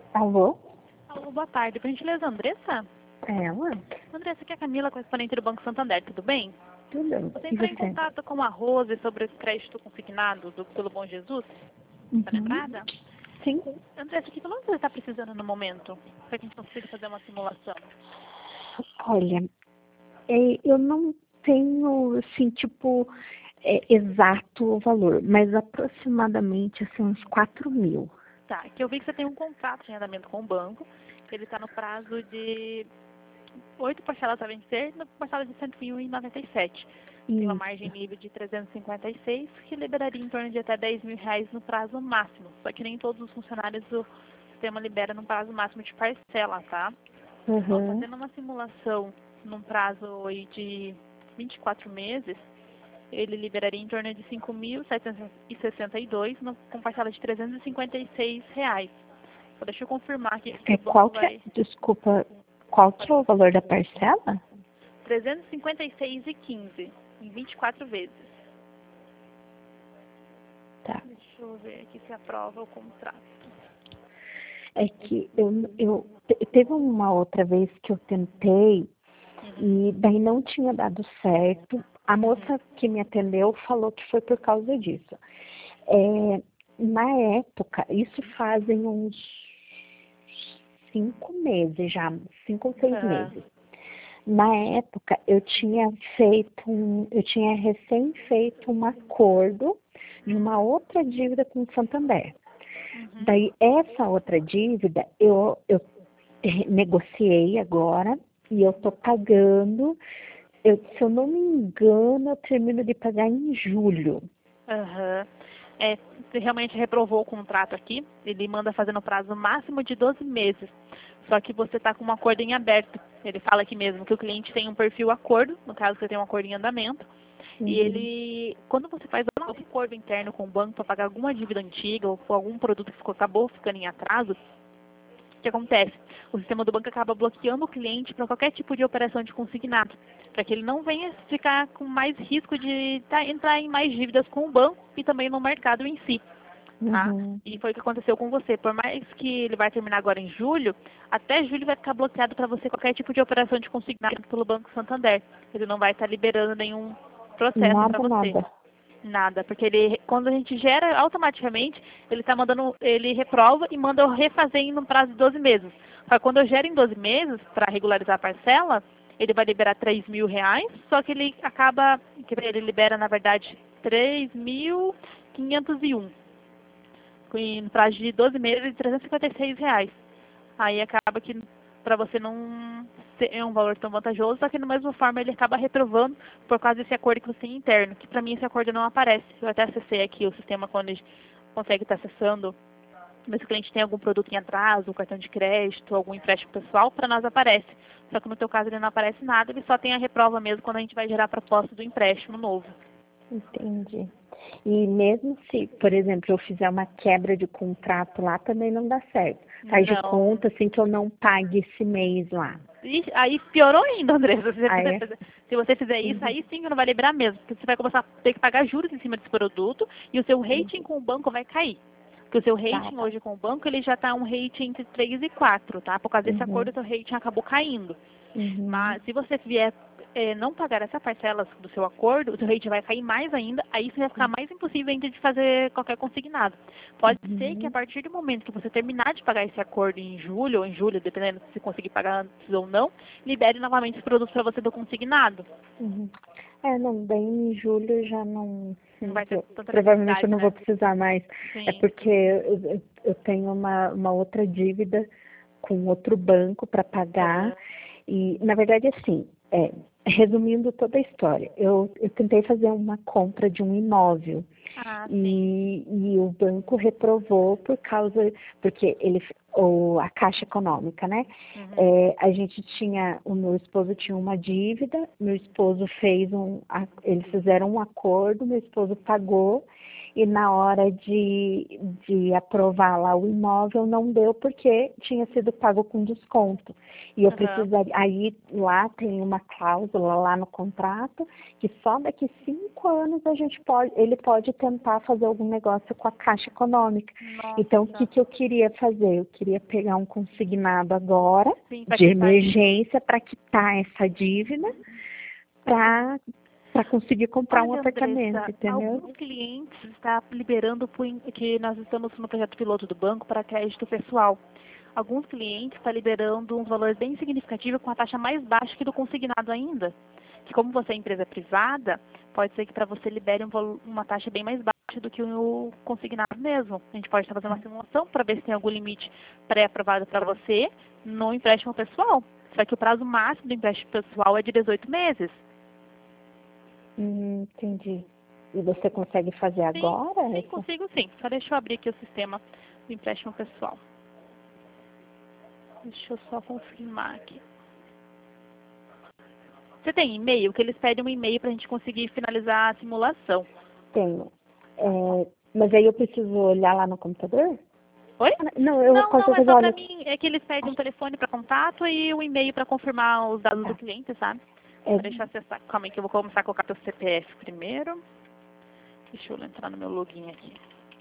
Alô? Alô, boa tarde. Por gentileza, Andressa? É ela? Andressa, aqui é a Camila, correspondente do Banco Santander. Tudo bem? Tudo bem. Você E entrou em você? contato com a Rose sobre esse crédito consignado pelo Bom Jesus? Tá Uhum. lembrada? Sim. Andressa, que valor você está precisando no momento? Para que a gente consiga fazer uma simulação. Olha, eu não tenho, assim, tipo, exato o valor, mas aproximadamente, assim, uns 4.000. Tá, que eu vi que você tem um contrato de arrendamento com o banco. Ele está no prazo de 8 parcelas a vencer, na parcela de 101,97. Tem uma margem Isso. livre de 356, que liberaria em torno de até R$ 10.000 no prazo máximo. Só que nem todos os funcionários do sistema libera no prazo máximo de parcela, tá? Ó, Uhum. fazendo uma simulação num prazo aí de 24 meses, ele liberaria em torno de 5.762 com parcela de R$ 356. Só deixa eu confirmar aqui que o Qual banco que é, vai... desculpa, qual que é o valor da parcela? 356,15 em 24 vezes. Tá. Deixa eu ver aqui se aprova o contrato. É que teve uma outra vez que eu tentei e daí não tinha dado certo. A moça que me atendeu falou que foi por causa disso. Na época, isso fazem uns 5 meses já, 5 ou 6 Aham. meses. Na época, eu tinha recém feito um acordo de uma outra dívida com o Santander. Uhum. Daí, essa outra dívida, eu negociei agora e eu tô pagando. Se eu não me engano, eu termino de pagar em julho. Aham. Você realmente reprovou o contrato aqui. Ele manda fazer no prazo máximo de 12 meses. Só que você está com um acordo em aberto. Ele fala aqui mesmo que o cliente tem um perfil acordo, no caso você tem um acordo em andamento. E Uhum. ele, quando você faz um acordo interno com o banco para pagar alguma dívida antiga ou algum produto que acabou ficando em atraso, o que acontece? O sistema do banco acaba bloqueando o cliente para qualquer tipo de operação de consignado, para que ele não venha ficar com mais risco de entrar em mais dívidas com o banco e também no mercado em si. Tá? Uhum. E foi o que aconteceu com você. Por mais que ele vai terminar agora em julho, até julho vai ficar bloqueado para você qualquer tipo de operação de consignado pelo Banco Santander. Ele não vai estar liberando nenhum processo para Nada, você. nada. Nada, porque ele, quando a gente gera automaticamente, ele tá mandando, ele reprova e manda eu refazer em um prazo de 12 meses. Só que quando eu gero em 12 meses, para regularizar a parcela, ele vai liberar R$ 3.000, só que ele acaba, que ele libera, na verdade, 3.501 no prazo de 12 meses, R$ 356. Aí acaba que para você não ter um valor tão vantajoso, só que da mesma forma ele acaba reprovando por causa desse acordo que você tem interno, que para mim esse acordo não aparece. Eu até acessei aqui o sistema quando a gente consegue estar acessando, mas se o cliente tem algum produto em atraso, cartão de crédito, algum empréstimo pessoal, para nós aparece. Só que no teu caso ele não aparece nada, ele só tem a reprova mesmo quando a gente vai gerar a proposta do empréstimo novo. Entendi. E mesmo se, por exemplo, eu fizer uma quebra de contrato lá, também não dá certo. Faz de Não. conta, assim, que eu não pague esse mês lá. E aí piorou ainda, Andressa. Ah, é? Se você fizer isso, Uhum. aí sim que não vai liberar mesmo. Porque você vai começar a ter que pagar juros em cima desse produto e o seu rating Uhum. com o banco vai cair. Porque o seu Tá, rating tá. hoje com o banco, ele já está um rating entre 3 e 4, tá? Por causa desse Uhum. acordo, o seu rating acabou caindo. Uhum. Mas se você vier não pagar essa parcela do seu acordo, o seu rate vai cair mais ainda, aí você vai ficar mais impossível ainda de fazer qualquer consignado. Pode ser que a Uhum. partir do momento que você terminar de pagar esse acordo em julho ou em julho, dependendo se conseguir pagar antes ou não, libere novamente os produtos para você do consignado. Uhum. Não, daí em julho já não. Não vai ter tanta Provavelmente eu necessidade, não vou né? precisar mais. É Sim. porque eu tenho uma outra dívida com outro banco para pagar. Aham. E, na verdade, assim, resumindo toda a história, eu tentei fazer uma compra de um imóvel Ah, sim. e o banco reprovou porque a Caixa Econômica, né? Uhum. O meu esposo tinha uma dívida, meu esposo eles fizeram um acordo, meu esposo pagou e na hora de aprovar lá o imóvel não deu porque tinha sido pago com desconto. E eu Aham. precisaria, aí lá tem uma cláusula lá no contrato que só daqui 5 anos ele pode tentar fazer algum negócio com a Caixa Econômica. Nossa. Então, o que eu queria fazer? Eu queria pegar um consignado agora, Sim, pra de quitar emergência, para quitar essa dívida, para conseguir comprar um Olha, apartamento, Andressa, entendeu? alguns clientes estão liberando, que nós estamos no projeto piloto do banco para crédito pessoal. Alguns clientes estão liberando um valor bem significativo com a taxa mais baixa que do consignado ainda. Que como você é empresa privada, pode ser que para você libere uma taxa bem mais baixa do que o consignado mesmo. A gente pode estar fazendo uma simulação para ver se tem algum limite pré-aprovado para você no empréstimo pessoal. Só que o prazo máximo do empréstimo pessoal é de 18 meses. Entendi. E você consegue fazer agora? Sim, consigo sim. Só deixa eu abrir aqui o sistema do empréstimo pessoal. Deixa eu só confirmar aqui. Você tem e-mail? Que eles pedem um e-mail para a gente conseguir finalizar a simulação. Tenho. Mas aí eu preciso olhar lá no computador? Oi? Não, eu com Não, é certeza só olho. para mim. É que eles pedem um telefone para contato e um e-mail para confirmar os dados do cliente, sabe? Deixa eu acessar. Calma aí que eu vou começar a colocar teu CPF primeiro. Deixa eu entrar no meu login aqui.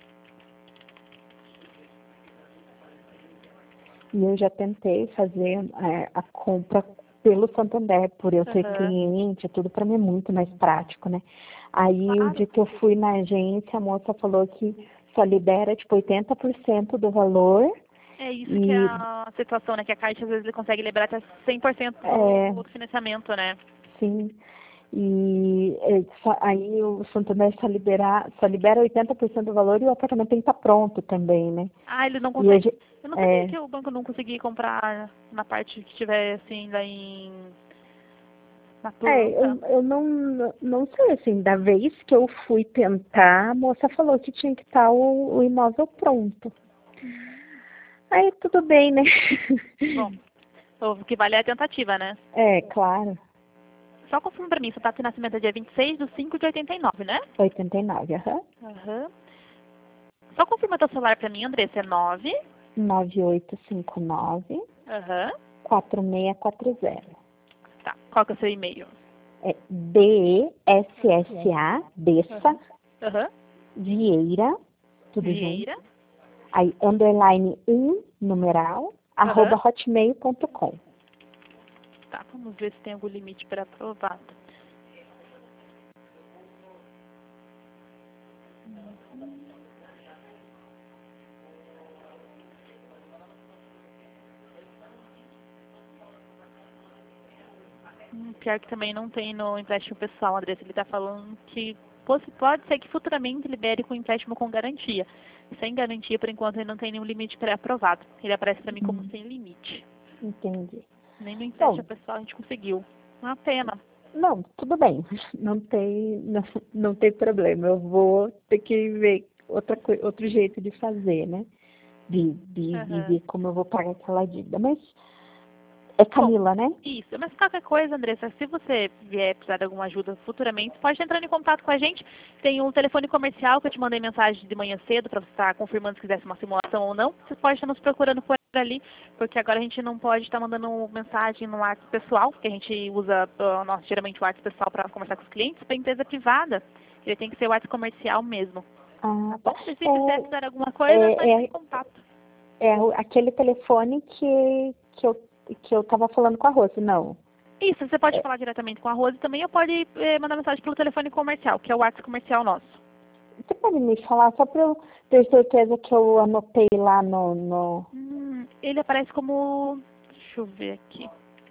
E eu já tentei fazer a compra pelo Santander, por eu ser cliente, tudo para mim é muito mais prático, né? Aí o dia que eu fui na agência, a moça falou que só libera tipo 80% do valor. É isso que é a situação, né? Que a Caixa às vezes ele consegue liberar até 100% do financiamento, né? Sim. E aí o Santander só libera 80% do valor e o apartamento tem que estar pronto também, né? Ah, ele não consegue. Eu não sabia que o banco não conseguia comprar na parte que tiver assim, ainda na planta. Eu não sei, assim, da vez que eu fui tentar, a moça falou que tinha que estar o imóvel pronto. Aí tudo bem, né? Bom, o que vale é a tentativa, né? Claro. Só confirma pra mim, sua data de nascimento é dia 26/5/89, né? 89, Só confirma teu celular pra mim, Andressa, é 9859 4640. Tá, qual que é o seu e-mail? É DESSA, Dessa, Vieira, tudo junto. Aí, underline 1, numeral, @hotmail.com. Tá, vamos ver se tem algum limite para aprovado. Pior que também não tem no empréstimo pessoal, Andressa. Ele está falando que pode ser que futuramente libere com empréstimo com garantia. Sem garantia, por enquanto, ele não tem nenhum limite pré-aprovado. Ele aparece para mim como sem limite. Entendi. Nem no empréstimo pessoal a gente conseguiu. Uma pena. Não, tudo bem. Não tem problema. Eu vou ter que ver outro jeito de fazer, né? De ver como eu vou pagar aquela dívida. Mas é Camila, né? Isso. Mas qualquer coisa, Andressa, se você vier precisar de alguma ajuda futuramente, pode entrar em contato com a gente. Tem um telefone comercial que eu te mandei mensagem de manhã cedo para você estar confirmando se quisesse uma simulação ou não. Você pode estar nos procurando por ali, porque agora a gente não pode estar mandando mensagem no WhatsApp pessoal, que a gente usa geralmente o WhatsApp pessoal para conversar com os clientes. Para empresa privada, ele tem que ser o WhatsApp comercial mesmo. Tá bom? Se quiser precisar de alguma coisa, pode entrar em contato. É aquele telefone que eu estava falando com a Rose, não. Isso, você pode falar diretamente com a Rose também, ou pode mandar mensagem pelo telefone comercial, que é o WhatsApp comercial nosso. Você pode me falar, só para eu ter certeza que eu anotei lá no... Ele aparece como... Deixa eu ver aqui.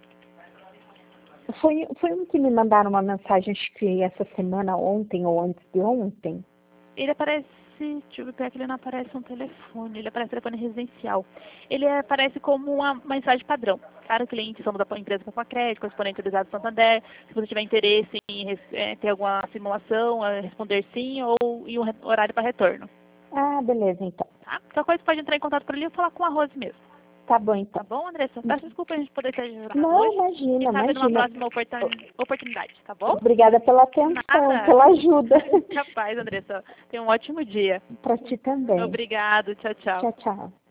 Foi um que me mandaram uma mensagem, acho que essa semana, ontem ou antes de ontem. Ele aparece... Deixa eu ver que ele não aparece um telefone, ele aparece telefone residencial. Ele aparece como uma mensagem padrão. Para cliente, somos a empresa para crédito, correspondente utilizado Santander. Se você tiver interesse em ter alguma simulação, responder sim e um horário para retorno. Ah, beleza, então. Tá? Qualquer coisa pode entrar em contato por ali ou falar com a Rose mesmo. Tá bom, então. Tá bom, Andressa? Peço desculpa a gente poder ter ajudado não, hoje. Imagina. Numa próxima oportunidade, tá bom? Obrigada pela atenção, pela ajuda. Capaz, Andressa. Tenha um ótimo dia. Pra ti também. Obrigado. Tchau, tchau. Tchau, tchau.